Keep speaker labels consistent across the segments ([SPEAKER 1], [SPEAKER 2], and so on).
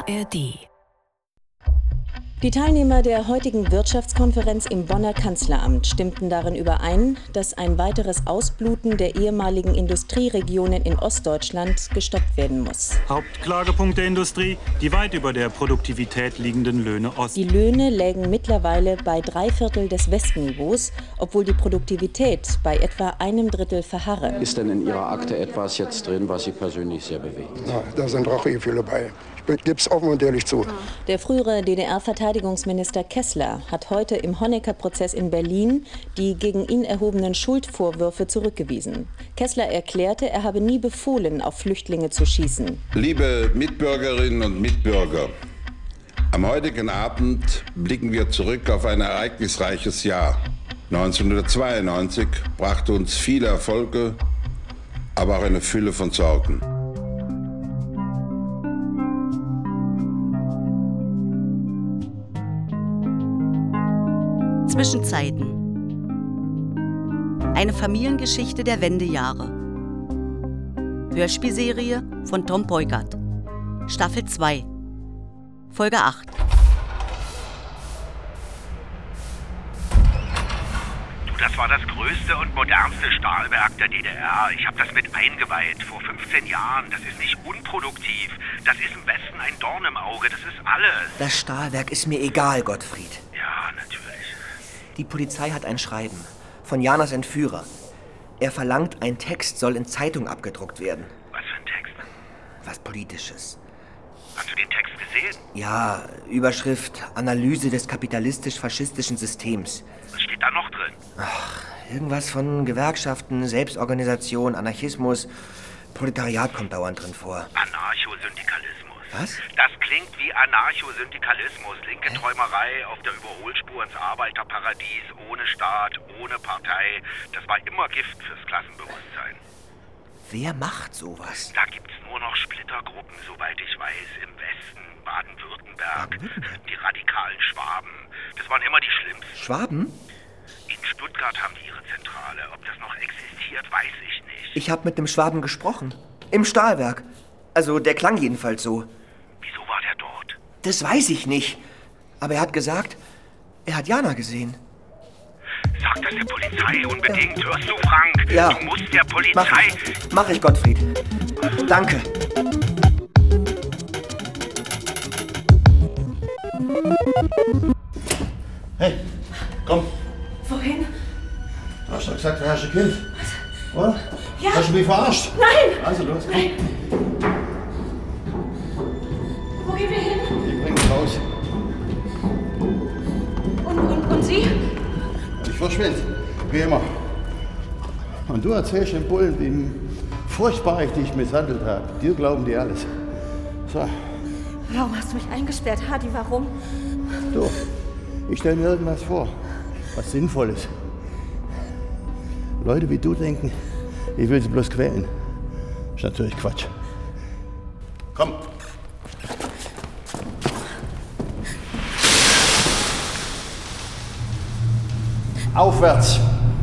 [SPEAKER 1] ARD.
[SPEAKER 2] Die Teilnehmer der heutigen Wirtschaftskonferenz im Bonner Kanzleramt stimmten darin überein, dass ein weiteres Ausbluten der ehemaligen Industrieregionen in Ostdeutschland gestoppt werden muss.
[SPEAKER 3] Hauptklagepunkt der Industrie, die weit über der Produktivität liegenden Löhne Ost.
[SPEAKER 2] Die Löhne lägen mittlerweile bei 3/4 des Westniveaus, obwohl die Produktivität bei etwa 1/3 verharre.
[SPEAKER 4] Ist denn in Ihrer Akte etwas jetzt drin, was Sie persönlich sehr bewegt?
[SPEAKER 5] Ja, da sind Rachegefühle bei. Ich gebe es offen und ehrlich zu.
[SPEAKER 2] Der frühere DDR-Verteidigungsminister Kessler hat heute im Honecker-Prozess in Berlin die gegen ihn erhobenen Schuldvorwürfe zurückgewiesen. Kessler erklärte, er habe nie befohlen, auf Flüchtlinge zu schießen.
[SPEAKER 6] Liebe Mitbürgerinnen und Mitbürger, am heutigen Abend blicken wir zurück auf ein ereignisreiches Jahr. 1992 brachte uns viele Erfolge, aber auch eine Fülle von Sorgen.
[SPEAKER 7] Zwischenzeiten. Eine Familiengeschichte der Wendejahre. Hörspielserie von Tom Peugert. Staffel 2. Folge 8.
[SPEAKER 8] Das war das größte und modernste Stahlwerk der DDR. Ich habe das mit eingeweiht vor 15 Jahren. Das ist nicht unproduktiv. Das ist im Westen ein Dorn im Auge. Das ist alles.
[SPEAKER 9] Das Stahlwerk ist mir egal, Gottfried.
[SPEAKER 8] Ja, natürlich.
[SPEAKER 9] Die Polizei hat ein Schreiben von Janas Entführer. Er verlangt, ein Text soll in Zeitung abgedruckt werden.
[SPEAKER 8] Was für ein Text?
[SPEAKER 9] Was Politisches.
[SPEAKER 8] Hast du den Text gesehen?
[SPEAKER 9] Ja, Überschrift Analyse des kapitalistisch-faschistischen Systems.
[SPEAKER 8] Was steht da noch drin?
[SPEAKER 9] Ach, irgendwas von Gewerkschaften, Selbstorganisation, Anarchismus. Proletariat kommt dauernd drin vor.
[SPEAKER 8] Anarchosyndikalismus.
[SPEAKER 9] Was?
[SPEAKER 8] Das klingt wie Anarchosyndikalismus. Linke Träumerei auf der Überholspur ins Arbeiterparadies, ohne Staat, ohne Partei. Das war immer Gift fürs Klassenbewusstsein.
[SPEAKER 9] Wer macht sowas?
[SPEAKER 8] Da gibt's nur noch Splittergruppen, soweit ich weiß, im Westen, Baden-Württemberg. Die radikalen Schwaben. Das waren immer die schlimmsten.
[SPEAKER 9] Schwaben?
[SPEAKER 8] In Stuttgart haben die ihre Zentrale. Ob das noch existiert, weiß ich nicht.
[SPEAKER 9] Ich habe mit dem Schwaben gesprochen. Im Stahlwerk. Also, der klang jedenfalls so.
[SPEAKER 8] Wieso war der dort?
[SPEAKER 9] Das weiß ich nicht. Aber er hat gesagt, er hat Jana gesehen.
[SPEAKER 8] Sag das der Polizei unbedingt. Ja. Hörst du, Frank?
[SPEAKER 9] Ja.
[SPEAKER 8] Du musst der Polizei...
[SPEAKER 9] Mach ich, Gottfried. Danke.
[SPEAKER 10] Hey, komm.
[SPEAKER 1] Wohin?
[SPEAKER 10] Du hast doch gesagt, du hast ein Kind. Was? Oder?
[SPEAKER 1] Ja.
[SPEAKER 10] Hast du mich verarscht?
[SPEAKER 1] Nein!
[SPEAKER 10] Also los, komm.
[SPEAKER 1] Nein. Wo gehen wir hin?
[SPEAKER 10] Ich bring dich raus.
[SPEAKER 1] Und Sie?
[SPEAKER 10] Ich verschwinde, wie immer. Und du erzählst den Bullen, wie furchtbar ich dich misshandelt habe. Dir glauben die alles. So.
[SPEAKER 1] Warum hast du mich eingesperrt, Hadi? Warum?
[SPEAKER 10] Du, ich stelle mir irgendwas vor, was sinnvoll ist. Leute wie du denken, ich will sie bloß quälen. Ist natürlich Quatsch. Komm. Aufwärts.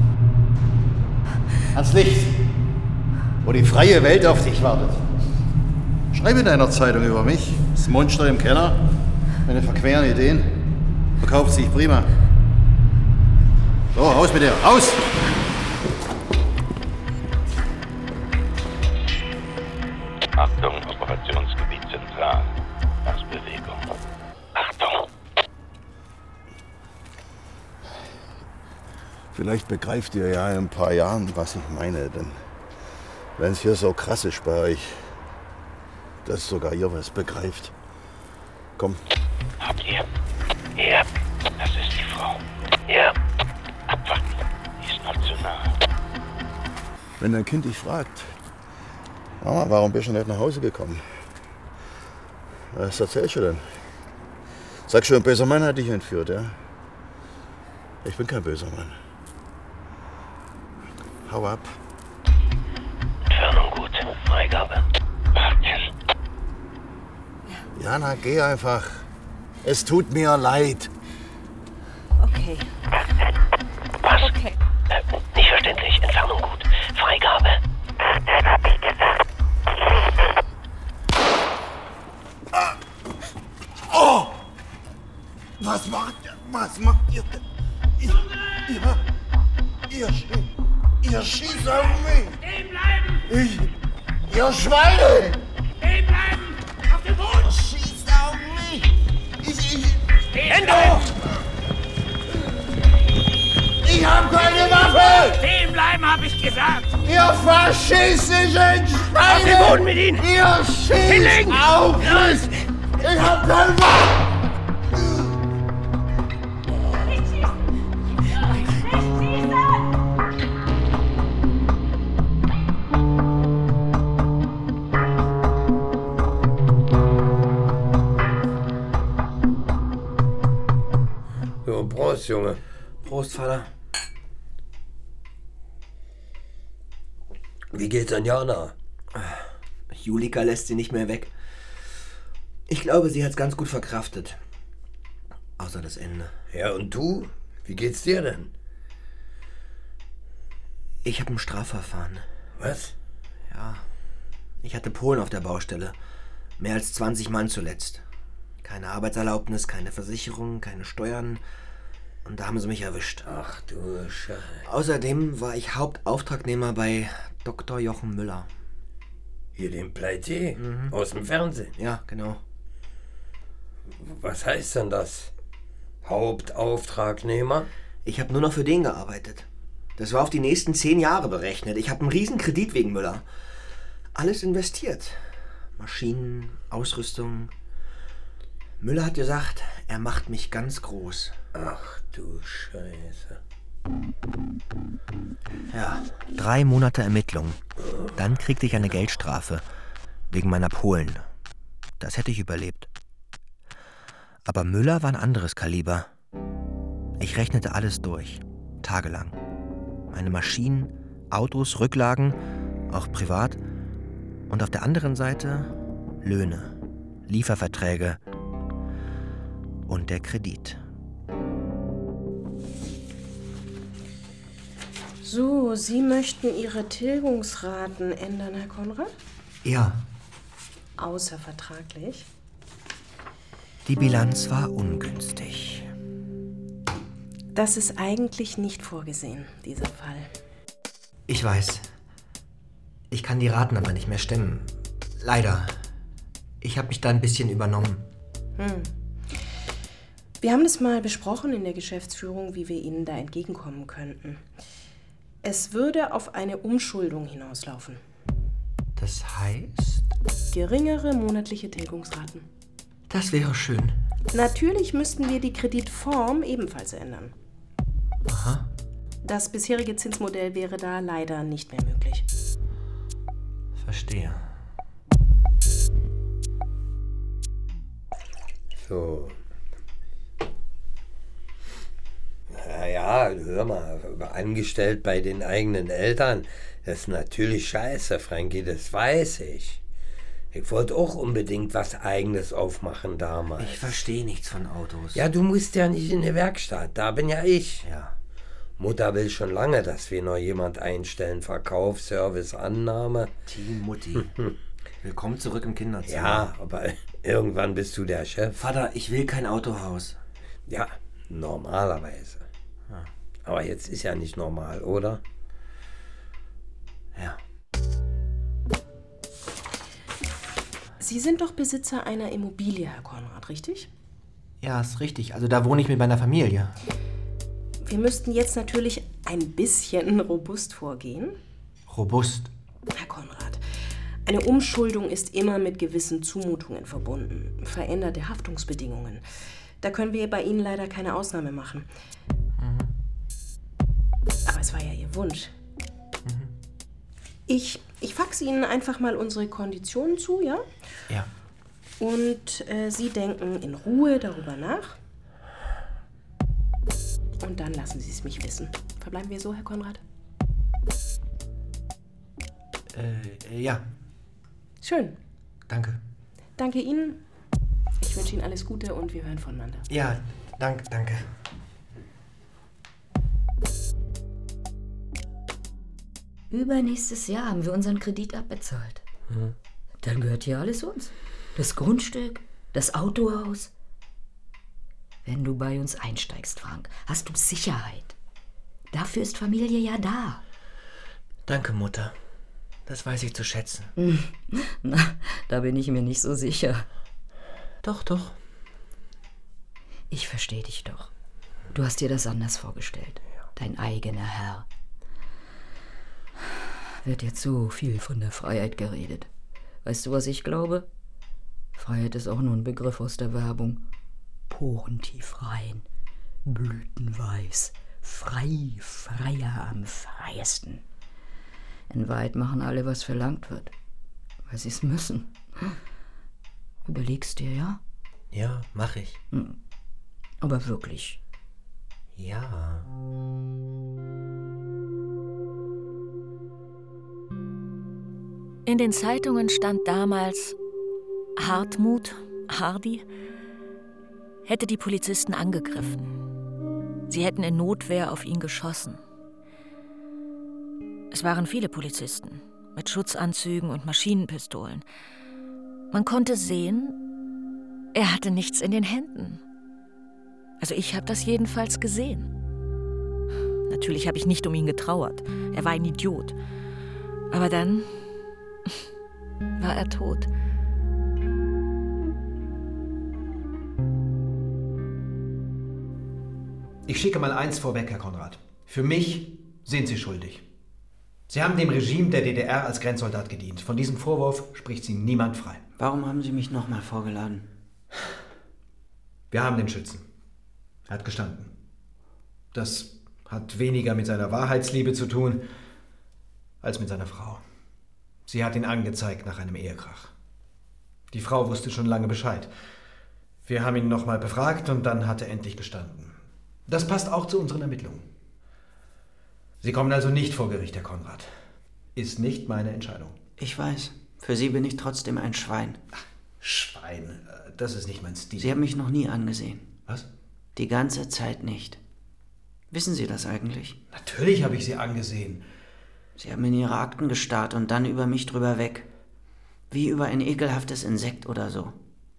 [SPEAKER 10] Ans Licht, wo die freie Welt auf dich wartet. Schreib in deiner Zeitung über mich, das Monster im Keller, meine verqueren Ideen. Verkauft sich prima. So, raus mit dir, raus!
[SPEAKER 8] Achtung, Operationsgebiet zentral. Bewegung. Achtung!
[SPEAKER 10] Vielleicht begreift ihr ja in ein paar Jahren, was ich meine, denn wenn es hier so krass ist bei euch, dass sogar ihr was begreift. Komm.
[SPEAKER 8] Habt ihr? Ja, das ist die Frau. Ja. Abwarten. Die ist noch zu nah.
[SPEAKER 10] Wenn dein Kind dich fragt, Mama, warum bist du nicht nach Hause gekommen? Was erzählst du denn? Sag schon, ein böser Mann hat dich entführt, ja? Ich bin kein böser Mann. Hau ab.
[SPEAKER 8] Entfernung gut. Freigabe. Warten.
[SPEAKER 10] Jana, geh einfach. Es tut mir leid.
[SPEAKER 1] Okay.
[SPEAKER 8] Was?
[SPEAKER 1] Okay.
[SPEAKER 8] Nicht verständlich. Entfernung gut. Freigabe.
[SPEAKER 10] Was macht ihr denn? Ihr schießt auf mich!
[SPEAKER 8] Stehen bleiben!
[SPEAKER 10] Ihr Schweine!
[SPEAKER 8] Stehen bleiben! Auf den Boden!
[SPEAKER 10] Ihr schießt auf mich!
[SPEAKER 8] Hände hoch!
[SPEAKER 10] Ich hab keine Waffe!
[SPEAKER 8] Stehen bleiben, hab ich gesagt!
[SPEAKER 10] Ihr faschistischen Schweine!
[SPEAKER 8] Auf den Boden mit Ihnen!
[SPEAKER 10] Ihr schießt
[SPEAKER 8] Hinlegen!
[SPEAKER 10] auf mich! Ich hab keine Waffe!
[SPEAKER 11] So, Prost, Junge.
[SPEAKER 9] Prost, Vater.
[SPEAKER 11] Wie geht's an Jana?
[SPEAKER 9] Julika lässt sie nicht mehr weg. Ich glaube, sie hat's ganz gut verkraftet. Außer das Ende.
[SPEAKER 11] Ja, und du? Wie geht's dir denn?
[SPEAKER 9] Ich habe ein Strafverfahren.
[SPEAKER 11] Was?
[SPEAKER 9] Ja. Ich hatte Polen auf der Baustelle. Mehr als 20 Mann zuletzt. Keine Arbeitserlaubnis, keine Versicherung, keine Steuern. Und da haben sie mich erwischt.
[SPEAKER 11] Ach du Scheiße.
[SPEAKER 9] Außerdem war ich Hauptauftragnehmer bei Dr. Jochen Müller.
[SPEAKER 11] Hier den Pleitier? Aus dem Fernsehen?
[SPEAKER 9] Ja, genau.
[SPEAKER 11] Was heißt denn das? Hauptauftragnehmer?
[SPEAKER 9] Ich habe nur noch für den gearbeitet. Das war auf die nächsten 10 Jahre berechnet. Ich habe einen riesen Kredit wegen Müller. Alles investiert. Maschinen, Ausrüstung. Müller hat gesagt, er macht mich ganz groß.
[SPEAKER 11] Ach du Scheiße.
[SPEAKER 9] Ja, 3 Monate Ermittlung. Dann kriegte ich eine Geldstrafe. Wegen meiner Polen. Das hätte ich überlebt. Aber Müller war ein anderes Kaliber. Ich rechnete alles durch. Tagelang. Meine Maschinen, Autos, Rücklagen, auch privat. Und auf der anderen Seite Löhne, Lieferverträge und der Kredit.
[SPEAKER 12] So, Sie möchten Ihre Tilgungsraten ändern, Herr Konrad?
[SPEAKER 9] Ja.
[SPEAKER 12] Außervertraglich?
[SPEAKER 9] Die Bilanz war ungünstig.
[SPEAKER 12] Das ist eigentlich nicht vorgesehen, dieser Fall.
[SPEAKER 9] Ich weiß. Ich kann die Raten aber nicht mehr stemmen. Leider. Ich habe mich da ein bisschen übernommen.
[SPEAKER 12] Wir haben das mal besprochen in der Geschäftsführung, wie wir Ihnen da entgegenkommen könnten. Es würde auf eine Umschuldung hinauslaufen.
[SPEAKER 9] Das heißt?
[SPEAKER 12] Geringere monatliche Tilgungsraten.
[SPEAKER 9] Das wäre schön.
[SPEAKER 12] Natürlich müssten wir die Kreditform ebenfalls ändern.
[SPEAKER 9] Aha.
[SPEAKER 12] Das bisherige Zinsmodell wäre da leider nicht mehr möglich.
[SPEAKER 9] Verstehe.
[SPEAKER 11] So. Ja, hör mal, angestellt bei den eigenen Eltern, das ist natürlich scheiße, Frankie, das weiß ich. Ich wollte auch unbedingt was Eigenes aufmachen damals.
[SPEAKER 9] Ich verstehe nichts von Autos.
[SPEAKER 11] Ja, du musst ja nicht in die Werkstatt, da bin ja ich.
[SPEAKER 9] Ja.
[SPEAKER 11] Mutter will schon lange, dass wir noch jemand einstellen. Verkauf, Service, Annahme.
[SPEAKER 9] Team Mutti. Willkommen zurück im Kinderzimmer.
[SPEAKER 11] Ja, aber irgendwann bist du der Chef.
[SPEAKER 9] Vater, ich will kein Autohaus.
[SPEAKER 11] Ja, normalerweise.
[SPEAKER 9] Ja.
[SPEAKER 11] Aber jetzt ist ja nicht normal, oder?
[SPEAKER 9] Ja.
[SPEAKER 12] Sie sind doch Besitzer einer Immobilie, Herr Konrad, richtig?
[SPEAKER 9] Ja, ist richtig. Also da wohne ich mit meiner Familie.
[SPEAKER 12] Wir müssten jetzt natürlich ein bisschen robust vorgehen.
[SPEAKER 9] Robust?
[SPEAKER 12] Herr Konrad, eine Umschuldung ist immer mit gewissen Zumutungen verbunden. Veränderte Haftungsbedingungen. Da können wir bei Ihnen leider keine Ausnahme machen. Aber es war ja Ihr Wunsch. Ich faxe Ihnen einfach mal unsere Konditionen zu, ja?
[SPEAKER 9] Ja.
[SPEAKER 12] Und Sie denken in Ruhe darüber nach. Und dann lassen Sie es mich wissen. Verbleiben wir so, Herr Konrad?
[SPEAKER 9] Ja.
[SPEAKER 12] Schön.
[SPEAKER 9] Danke.
[SPEAKER 12] Danke Ihnen. Ich wünsche Ihnen alles Gute und wir hören voneinander.
[SPEAKER 9] Ja, danke.
[SPEAKER 13] Übernächstes Jahr haben wir unseren Kredit abbezahlt. Dann gehört hier alles uns. Das Grundstück, das Autohaus. Wenn du bei uns einsteigst, Frank, hast du Sicherheit. Dafür ist Familie ja da.
[SPEAKER 9] Danke, Mutter. Das weiß ich zu schätzen.
[SPEAKER 13] Na, da bin ich mir nicht so sicher.
[SPEAKER 9] Doch, doch.
[SPEAKER 13] Ich verstehe dich doch. Du hast dir das anders vorgestellt. Dein eigener Herr. Wird jetzt so viel von der Freiheit geredet. Weißt du, was ich glaube? Freiheit ist auch nur ein Begriff aus der Werbung. Porentief rein, blütenweiß, frei, freier am freiesten. In Wahrheit machen alle, was verlangt wird, weil sie es müssen. Überlegst dir, ja?
[SPEAKER 9] Ja, mach ich.
[SPEAKER 13] Aber wirklich.
[SPEAKER 9] Ja.
[SPEAKER 14] In den Zeitungen stand damals, Hartmut, Hardy, hätte die Polizisten angegriffen. Sie hätten in Notwehr auf ihn geschossen. Es waren viele Polizisten mit Schutzanzügen und Maschinenpistolen. Man konnte sehen, er hatte nichts in den Händen. Also ich habe das jedenfalls gesehen. Natürlich habe ich nicht um ihn getrauert. Er war ein Idiot. Aber dann war er tot.
[SPEAKER 15] Ich schicke mal eins vorweg, Herr Konrad. Für mich sind Sie schuldig. Sie haben dem Regime der DDR als Grenzsoldat gedient. Von diesem Vorwurf spricht Sie niemand frei.
[SPEAKER 16] Warum haben Sie mich nochmal vorgeladen?
[SPEAKER 15] Wir haben den Schützen. Er hat gestanden. Das hat weniger mit seiner Wahrheitsliebe zu tun, als mit seiner Frau. Sie hat ihn angezeigt nach einem Ehekrach. Die Frau wusste schon lange Bescheid. Wir haben ihn nochmal befragt und dann hat er endlich gestanden. Das passt auch zu unseren Ermittlungen. Sie kommen also nicht vor Gericht, Herr Konrad. Ist nicht meine Entscheidung.
[SPEAKER 16] Ich weiß. Für Sie bin ich trotzdem ein Schwein.
[SPEAKER 15] Ach, Schwein, das ist nicht mein Stil.
[SPEAKER 16] Sie haben mich noch nie angesehen.
[SPEAKER 15] Was?
[SPEAKER 16] Die ganze Zeit nicht. Wissen Sie das eigentlich?
[SPEAKER 15] Natürlich habe ich Sie angesehen.
[SPEAKER 16] Sie haben in Ihre Akten gestarrt und dann über mich drüber weg. Wie über ein ekelhaftes Insekt oder so.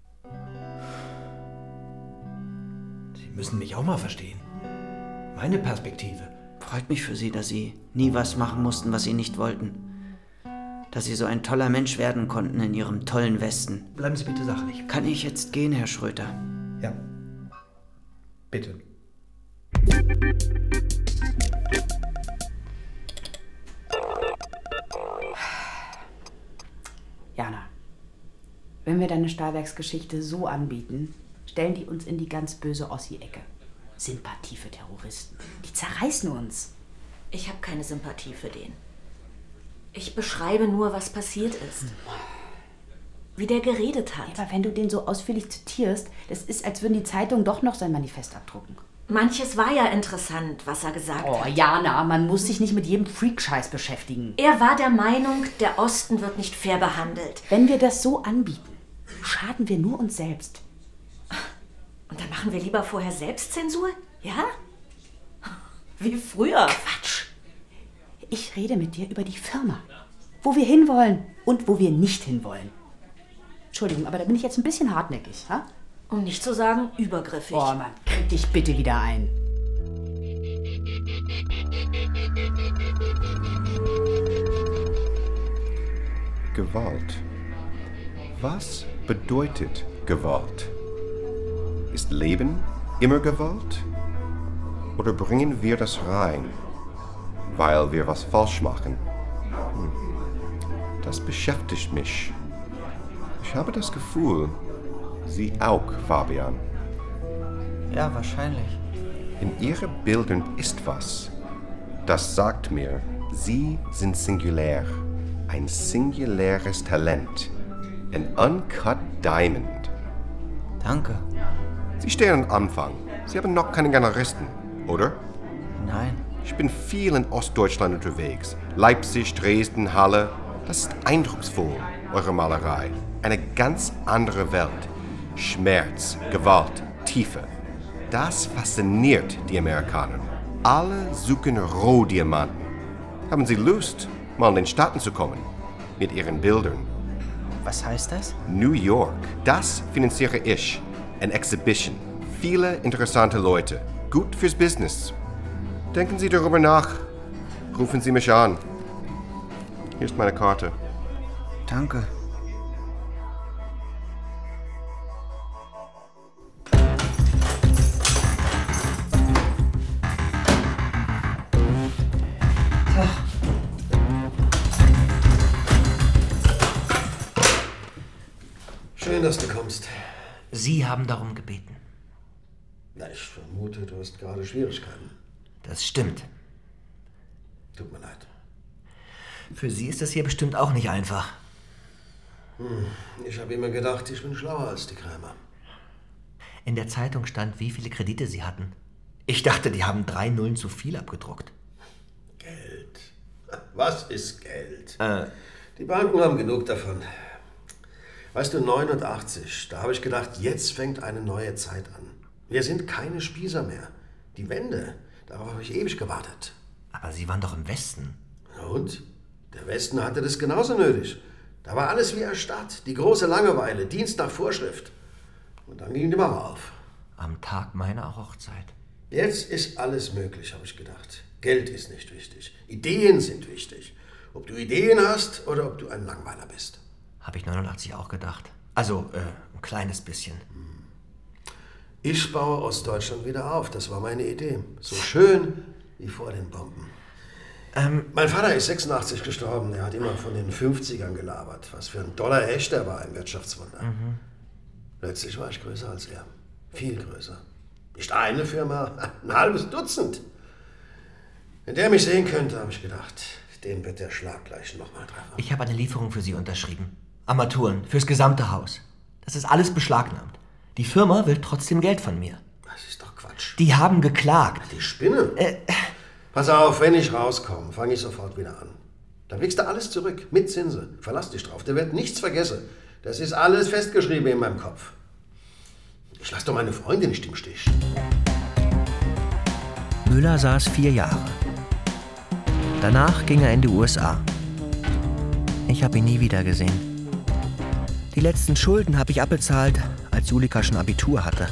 [SPEAKER 15] Sie müssen mich auch mal verstehen. Meine Perspektive.
[SPEAKER 16] Freut mich für Sie, dass Sie nie was machen mussten, was Sie nicht wollten. Dass Sie so ein toller Mensch werden konnten in Ihrem tollen Westen.
[SPEAKER 15] Bleiben Sie bitte sachlich.
[SPEAKER 16] Kann ich jetzt gehen, Herr Schröter?
[SPEAKER 15] Ja. Bitte.
[SPEAKER 17] Jana, wenn wir deine Stahlwerksgeschichte so anbieten, stellen die uns in die ganz böse Ossi-Ecke. Sympathie für Terroristen. Die zerreißen uns.
[SPEAKER 1] Ich habe keine Sympathie für den. Ich beschreibe nur, was passiert ist. Wie der geredet hat.
[SPEAKER 17] Ja, aber wenn du den so ausführlich zitierst, das ist, als würden die Zeitungen doch noch sein Manifest abdrucken.
[SPEAKER 1] Manches war ja interessant, was er gesagt hat.
[SPEAKER 17] Oh, Jana, man muss sich nicht mit jedem Freak-Scheiß beschäftigen.
[SPEAKER 1] Er war der Meinung, der Osten wird nicht fair behandelt.
[SPEAKER 17] Wenn wir das so anbieten, schaden wir nur uns selbst.
[SPEAKER 1] Und dann machen wir lieber vorher Selbstzensur? Ja? Wie früher.
[SPEAKER 17] Quatsch. Ich rede mit dir über die Firma. Wo wir hinwollen und wo wir nicht hinwollen. Entschuldigung, aber da bin ich jetzt ein bisschen hartnäckig, ha?
[SPEAKER 1] Um nicht zu sagen, übergriffig.
[SPEAKER 17] Oh Mann, krieg dich bitte wieder ein.
[SPEAKER 18] Gewalt. Was bedeutet Gewalt? Ist Leben immer Gewalt? Oder bringen wir das rein, weil wir was falsch machen? Das beschäftigt mich. Ich habe das Gefühl, Sie auch, Fabian.
[SPEAKER 16] Ja, wahrscheinlich.
[SPEAKER 18] In Ihren Bildern ist was. Das sagt mir, Sie sind singulär. Ein singuläres Talent. Ein uncut diamond.
[SPEAKER 16] Danke.
[SPEAKER 18] Sie stehen am Anfang. Sie haben noch keine Generalisten, oder?
[SPEAKER 16] Nein.
[SPEAKER 18] Ich bin viel in Ostdeutschland unterwegs. Leipzig, Dresden, Halle. Das ist eindrucksvoll, eure Malerei. Eine ganz andere Welt. Schmerz, Gewalt, Tiefe. Das fasziniert die Amerikaner. Alle suchen Rohdiamanten. Haben Sie Lust, mal in den Staaten zu kommen? Mit Ihren Bildern.
[SPEAKER 16] Was heißt das?
[SPEAKER 18] New York. Das finanziere ich. Eine Exhibition. viele interessante Leute. Gut fürs Business. Denken Sie darüber nach. Rufen Sie mich an. Hier ist meine Karte.
[SPEAKER 16] Danke.
[SPEAKER 19] Schön, dass du kommst.
[SPEAKER 9] Sie haben darum gebeten.
[SPEAKER 19] Na, ich vermute, du hast gerade Schwierigkeiten.
[SPEAKER 9] Das stimmt.
[SPEAKER 19] Tut mir leid.
[SPEAKER 9] Für Sie ist das hier bestimmt auch nicht einfach.
[SPEAKER 19] Ich habe immer gedacht, ich bin schlauer als die Krämer.
[SPEAKER 9] In der Zeitung stand, wie viele Kredite Sie hatten. Ich dachte, die haben 3 Nullen zu viel abgedruckt.
[SPEAKER 19] Geld. Was ist Geld? Die Banken haben genug davon. Weißt du, 89, da habe ich gedacht, jetzt fängt eine neue Zeit an. Wir sind keine Spießer mehr. Die Wende, darauf habe ich ewig gewartet.
[SPEAKER 9] Aber Sie waren doch im Westen.
[SPEAKER 19] Und? Der Westen hatte das genauso nötig. Da war alles wie erstarrt. Die große Langeweile, Dienst nach Vorschrift. Und dann ging die Mauer auf.
[SPEAKER 9] Am Tag meiner Hochzeit.
[SPEAKER 19] Jetzt ist alles möglich, habe ich gedacht. Geld ist nicht wichtig. Ideen sind wichtig. Ob du Ideen hast oder ob du ein Langweiler bist.
[SPEAKER 9] Habe ich 89 auch gedacht. Also, ein kleines bisschen.
[SPEAKER 19] Ich baue Ostdeutschland wieder auf. Das war meine Idee. So schön wie vor den Bomben. Mein Vater ist 86 gestorben. Er hat immer von den 50ern gelabert. Was für ein doller Hecht er war, ein Wirtschaftswunder. Plötzlich war ich größer als er. Viel größer. Nicht eine Firma, ein halbes Dutzend. Wenn der mich sehen könnte, habe ich gedacht, den wird der Schlag gleich nochmal treffen.
[SPEAKER 9] Ich habe eine Lieferung für Sie unterschrieben. Armaturen, fürs gesamte Haus. Das ist alles beschlagnahmt. Die Firma will trotzdem Geld von mir.
[SPEAKER 19] Das ist doch Quatsch.
[SPEAKER 9] Die haben geklagt.
[SPEAKER 19] Die Spinne? Pass auf, wenn ich rauskomme, fange ich sofort wieder an. Dann kriegst du alles zurück, mit Zinse. Verlass dich drauf, der wird nichts vergessen. Das ist alles festgeschrieben in meinem Kopf. Ich lasse doch meine Freundin nicht im Stich.
[SPEAKER 9] Müller saß 4 Jahre. Danach ging er in die USA. Ich habe ihn nie wieder gesehen. Die letzten Schulden habe ich abbezahlt, als Julika schon Abitur hatte.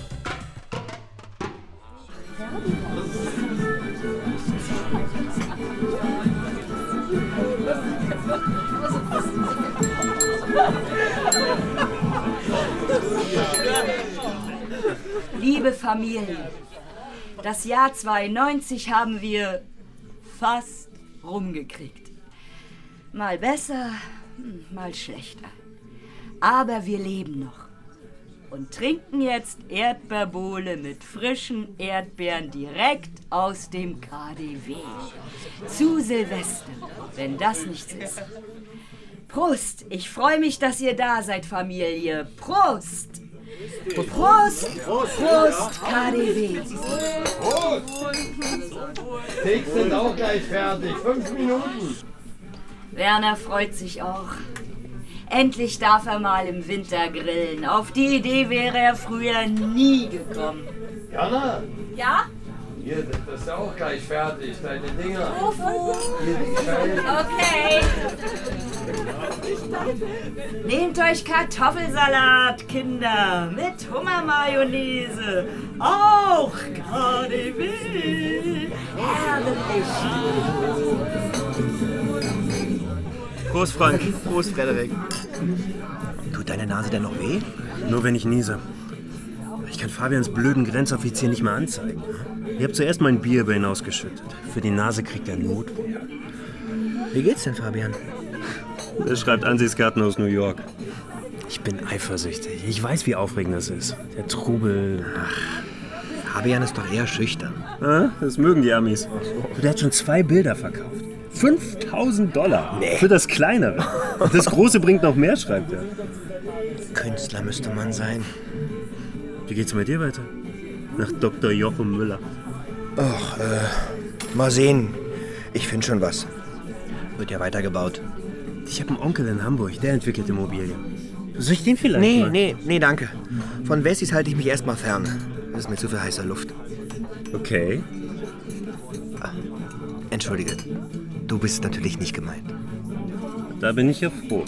[SPEAKER 13] Liebe Familie, das Jahr 92 haben wir fast rumgekriegt. Mal besser, mal schlechter. Aber wir leben noch und trinken jetzt Erdbeerbowle mit frischen Erdbeeren direkt aus dem KaDeWe. Zu Silvester, wenn das nichts ist. Prost, ich freue mich, dass ihr da seid, Familie. Prost! Prost! Prost, KaDeWe!
[SPEAKER 20] Prost! Steaks sind auch gleich fertig. 5 Minuten.
[SPEAKER 13] Werner freut sich auch. Endlich darf er mal im Winter grillen. Auf die Idee wäre er früher nie gekommen.
[SPEAKER 20] Jana?
[SPEAKER 13] Ja?
[SPEAKER 20] Hier, das ist auch gleich fertig, deine Dinger.
[SPEAKER 13] Tofu.
[SPEAKER 20] Okay.
[SPEAKER 13] Nehmt euch Kartoffelsalat, Kinder, mit Hummermayonnaise. Auch KaDeWe. Herrlich.
[SPEAKER 21] Prost, Frank. Prost, Frederik.
[SPEAKER 9] Tut deine Nase denn noch weh?
[SPEAKER 21] Nur wenn ich niese. Ich kann Fabians blöden Grenzoffizier nicht mehr anzeigen. Ich habe zuerst mein Bier über ihn ausgeschüttet. Für die Nase kriegt er Notwehr.
[SPEAKER 9] Wie geht's denn, Fabian?
[SPEAKER 21] Das schreibt Ansichtskarten aus New York. Ich bin eifersüchtig. Ich weiß, wie aufregend das ist. Der Trubel.
[SPEAKER 9] Ach, Fabian ist doch eher schüchtern.
[SPEAKER 21] Das mögen die Amis. Der hat schon 2 Bilder verkauft. $5.000
[SPEAKER 9] Nee.
[SPEAKER 21] Für das kleinere. Das große bringt noch mehr, schreibt er.
[SPEAKER 9] Künstler müsste man sein.
[SPEAKER 21] Wie geht's mit dir weiter? Nach Dr. Jochen Müller.
[SPEAKER 9] Ach, mal sehen. Ich finde schon was. Wird ja weitergebaut.
[SPEAKER 21] Ich habe einen Onkel in Hamburg, der entwickelt Immobilien. Soll ich den vielleicht mal?
[SPEAKER 9] Nee, danke. Von Wessis halte ich mich erstmal fern. Das ist mir zu viel heißer Luft.
[SPEAKER 21] Okay.
[SPEAKER 9] Entschuldige, du bist natürlich nicht gemeint.
[SPEAKER 21] Da bin ich ja froh.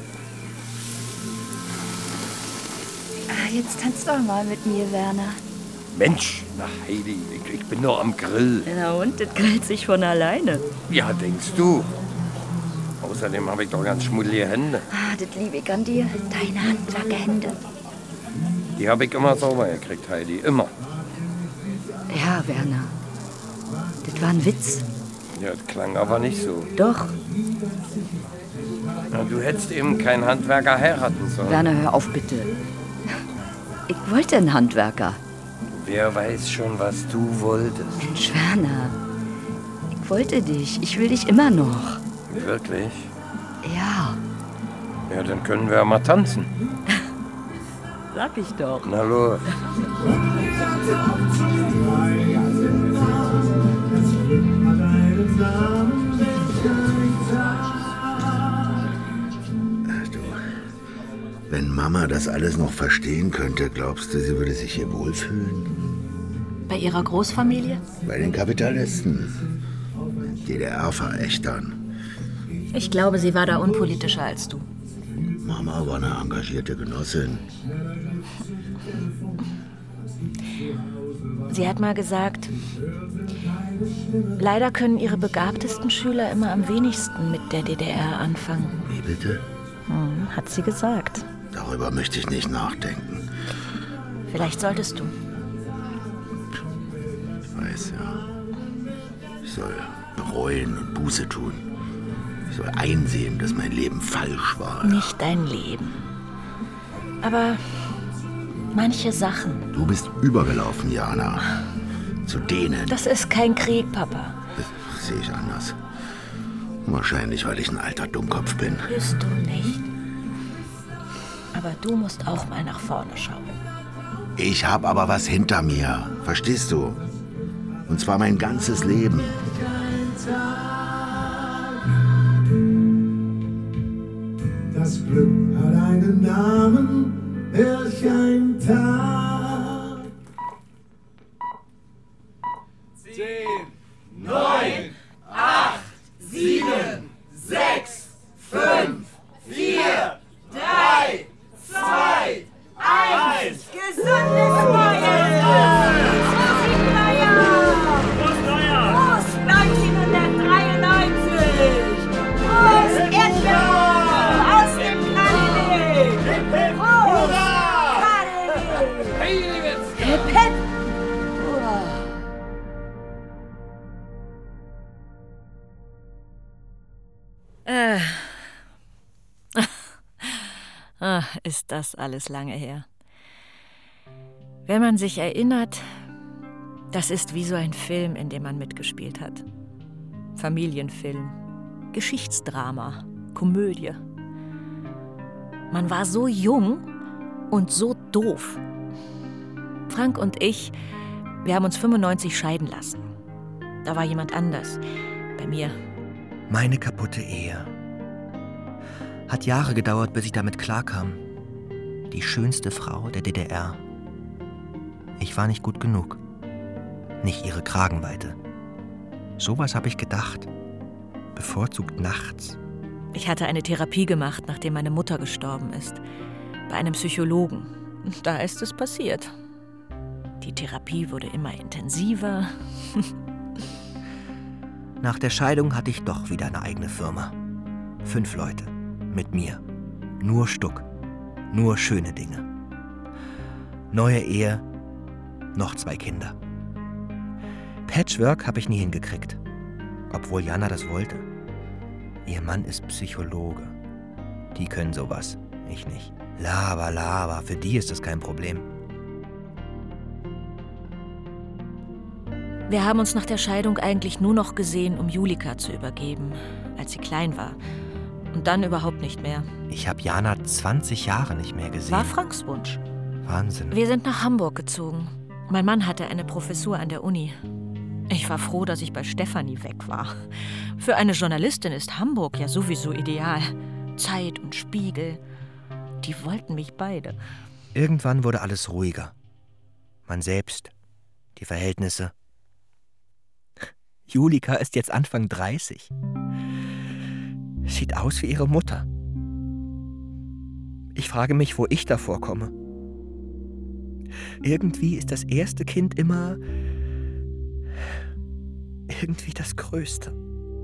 [SPEAKER 14] Jetzt tanz doch mal mit mir, Werner.
[SPEAKER 11] Mensch, na Heidi, ich bin nur am Grill.
[SPEAKER 13] Na und, das grillt sich von alleine.
[SPEAKER 11] Ja, denkst du? Außerdem habe ich doch ganz schmuddelige Hände.
[SPEAKER 13] Ah, das liebe ich an dir, deine Handwerkerhände.
[SPEAKER 11] Die habe ich immer sauber gekriegt, Heidi, immer.
[SPEAKER 13] Ja, Werner, das war ein Witz.
[SPEAKER 11] Ja, das klang aber nicht so.
[SPEAKER 13] Doch.
[SPEAKER 11] Na, du hättest eben keinen Handwerker heiraten sollen.
[SPEAKER 13] Werner, hör auf, bitte. Ich wollte einen Handwerker.
[SPEAKER 11] Wer weiß schon, was du wolltest.
[SPEAKER 13] Mensch, Werner, ich wollte dich. Ich will dich immer noch.
[SPEAKER 11] Wirklich?
[SPEAKER 13] Ja.
[SPEAKER 11] Ja, dann können wir ja mal tanzen.
[SPEAKER 13] Sag ich doch.
[SPEAKER 11] Na los.
[SPEAKER 3] Wenn Mama das alles noch verstehen könnte, glaubst du, sie würde sich hier wohlfühlen?
[SPEAKER 1] Bei ihrer Großfamilie?
[SPEAKER 3] Bei den Kapitalisten, DDR-Verächtern.
[SPEAKER 1] Ich glaube, sie war da unpolitischer als du.
[SPEAKER 3] Mama war eine engagierte Genossin.
[SPEAKER 1] Sie hat mal gesagt, leider können ihre begabtesten Schüler immer am wenigsten mit der DDR anfangen.
[SPEAKER 3] Wie bitte?
[SPEAKER 1] Hat sie gesagt.
[SPEAKER 3] Darüber möchte ich nicht nachdenken.
[SPEAKER 1] Vielleicht solltest du.
[SPEAKER 3] Ich weiß, ja. Ich soll bereuen und Buße tun. Ich soll einsehen, dass mein Leben falsch war.
[SPEAKER 1] Nicht dein Leben. Aber manche Sachen.
[SPEAKER 3] Du bist übergelaufen, Jana. Zu denen.
[SPEAKER 1] Das ist kein Krieg, Papa.
[SPEAKER 3] Das sehe ich anders. Wahrscheinlich, weil ich ein alter Dummkopf bin.
[SPEAKER 1] Bist du nicht. Aber du musst auch mal nach vorne schauen.
[SPEAKER 3] Ich habe aber was hinter mir. Verstehst du? Und zwar mein ganzes Leben.
[SPEAKER 22] Das Glück hat einen Namen, welch ein Tag.
[SPEAKER 23] 10, 9, 8, 7, 6, 5, 4, 3, 2, 1.
[SPEAKER 24] Gesundes Neues! Prost Neujahr! Prost 1993! Prost Erdbeeren aus dem Kalli! Prost Kalli! Hip hip!
[SPEAKER 14] Ist das alles lange her. Wenn man sich erinnert, das ist wie so ein Film, in dem man mitgespielt hat. Familienfilm, Geschichtsdrama, Komödie. Man war so jung und so doof. Frank und ich, wir haben uns 95 scheiden lassen. Da war jemand anders. Bei mir.
[SPEAKER 9] Meine kaputte Ehe. Hat Jahre gedauert, bis ich damit klarkam. Die schönste Frau der DDR. Ich war nicht gut genug. Nicht ihre Kragenweite. Sowas habe ich gedacht. Bevorzugt nachts.
[SPEAKER 14] Ich hatte eine Therapie gemacht, nachdem meine Mutter gestorben ist. Bei einem Psychologen. Da ist es passiert. Die Therapie wurde immer intensiver.
[SPEAKER 9] Nach der Scheidung hatte ich doch wieder eine eigene Firma. 5 Leute. Mit mir. Nur Stuck. Nur schöne Dinge. Neue Ehe. Noch 2 Kinder. Patchwork habe ich nie hingekriegt. Obwohl Jana das wollte. Ihr Mann ist Psychologe. Die können sowas. Ich nicht. Laber. Für die ist das kein Problem.
[SPEAKER 14] Wir haben uns nach der Scheidung eigentlich nur noch gesehen, um Julika zu übergeben, als sie klein war. Und dann überhaupt nicht mehr.
[SPEAKER 9] Ich habe Jana 20 Jahre nicht mehr gesehen.
[SPEAKER 14] War Franks Wunsch.
[SPEAKER 9] Wahnsinn.
[SPEAKER 14] Wir sind nach Hamburg gezogen. Mein Mann hatte eine Professur an der Uni. Ich war froh, dass ich bei Stefanie weg war. Für eine Journalistin ist Hamburg ja sowieso ideal. Zeit und Spiegel. Die wollten mich beide.
[SPEAKER 9] Irgendwann wurde alles ruhiger. Man selbst, die Verhältnisse. Julika ist jetzt Anfang 30. Sieht aus wie ihre Mutter. Ich frage mich, wo ich davor komme. Irgendwie ist das erste Kind immer irgendwie das Größte.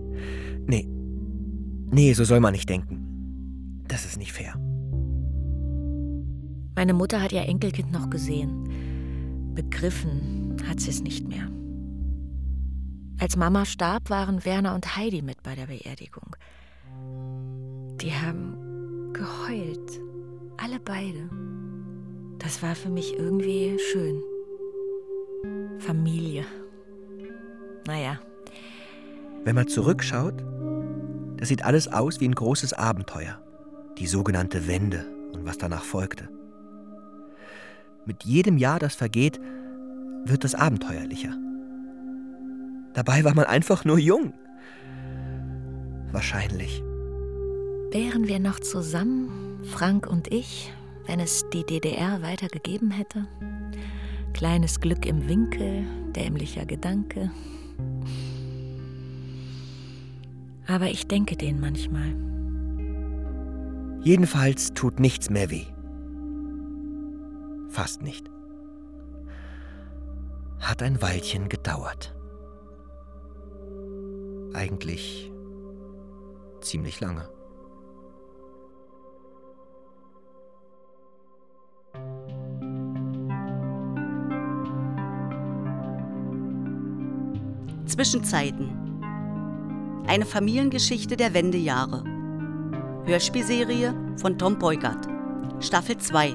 [SPEAKER 9] Nee, so soll man nicht denken. Das ist nicht fair.
[SPEAKER 14] Meine Mutter hat ihr Enkelkind noch gesehen. Begriffen hat sie es nicht mehr. Als Mama starb, waren Werner und Heidi mit bei der Beerdigung. Die haben geheult. Alle beide. Das war für mich irgendwie schön. Familie. Naja.
[SPEAKER 9] Wenn man zurückschaut, das sieht alles aus wie ein großes Abenteuer. Die sogenannte Wende und was danach folgte. Mit jedem Jahr, das vergeht, wird es abenteuerlicher. Dabei war man einfach nur jung. Wahrscheinlich.
[SPEAKER 14] Wären wir noch zusammen, Frank und ich, wenn es die DDR weitergegeben hätte? Kleines Glück im Winkel, dämlicher Gedanke. Aber ich denke den manchmal.
[SPEAKER 9] Jedenfalls tut nichts mehr weh. Fast nicht. Hat ein Weilchen gedauert. Eigentlich ziemlich lange.
[SPEAKER 7] Zwischenzeiten. Eine Familiengeschichte der Wendejahre. Hörspielserie von Tom Peugert. Staffel 2.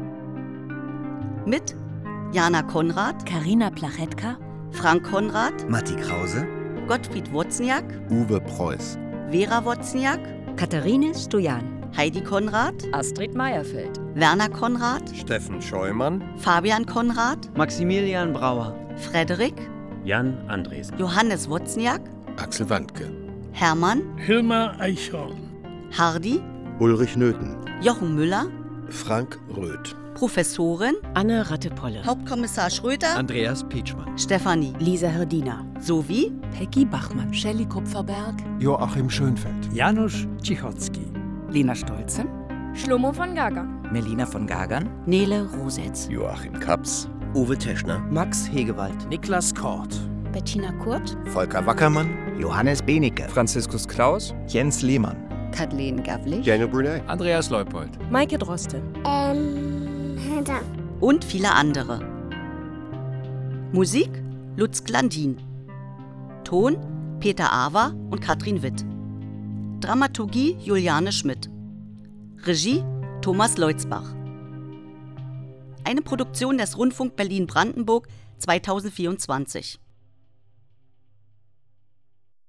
[SPEAKER 7] Mit Jana Konrad,
[SPEAKER 14] Carina Plachetka,
[SPEAKER 7] Frank Konrad,
[SPEAKER 9] Matti Krause,
[SPEAKER 7] Gottfried Wozniak,
[SPEAKER 18] Uwe Preuß,
[SPEAKER 7] Vera Wozniak,
[SPEAKER 13] Katharine Stojan,
[SPEAKER 7] Heidi Konrad,
[SPEAKER 13] Astrid Meierfeld,
[SPEAKER 7] Werner Konrad,
[SPEAKER 18] Steffen Scheumann,
[SPEAKER 7] Fabian Konrad,
[SPEAKER 16] Maximilian Brauer,
[SPEAKER 7] Frederik,
[SPEAKER 21] Jan Andresen,
[SPEAKER 7] Johannes Wozniak,
[SPEAKER 3] Axel Wandke,
[SPEAKER 7] Hermann,
[SPEAKER 2] Hilmar Eichhorn,
[SPEAKER 7] Hardy,
[SPEAKER 3] Ulrich Nöthen,
[SPEAKER 7] Jochen Müller,
[SPEAKER 3] Frank Röth,
[SPEAKER 7] Professorin
[SPEAKER 12] Anne Rattepolle,
[SPEAKER 7] Hauptkommissar Schröter,
[SPEAKER 4] Andreas Pietschmann,
[SPEAKER 7] Stefanie,
[SPEAKER 17] Lisa Herdina,
[SPEAKER 7] sowie
[SPEAKER 12] Peggy Bachmann,
[SPEAKER 17] Shelley Kupferberg,
[SPEAKER 4] Joachim Schönfeld,
[SPEAKER 5] Janusz Cichocki,
[SPEAKER 17] Lena Stolze,
[SPEAKER 6] Schlomo von Gagern,
[SPEAKER 5] Melina von Gagern,
[SPEAKER 7] Nele Rosetz,
[SPEAKER 3] Joachim Kaps,
[SPEAKER 9] Uwe Teschner,
[SPEAKER 16] Max Hegewald,
[SPEAKER 4] Niklas Kort,
[SPEAKER 6] Bettina Kurt,
[SPEAKER 3] Volker Wackermann,
[SPEAKER 4] Johannes Benecke, Franziskus Klaus, Jens Lehmann,
[SPEAKER 6] Kathleen Gavlich,
[SPEAKER 18] Daniel Brunet,
[SPEAKER 4] Andreas Leupold,
[SPEAKER 12] Maike Droste,
[SPEAKER 6] Hedda
[SPEAKER 7] und viele andere. Musik Lutz Glandin. Ton Peter Awer und Katrin Witt. Dramaturgie Juliane Schmidt. Regie Thomas Leutzbach. Eine Produktion des Rundfunk Berlin-Brandenburg 2024.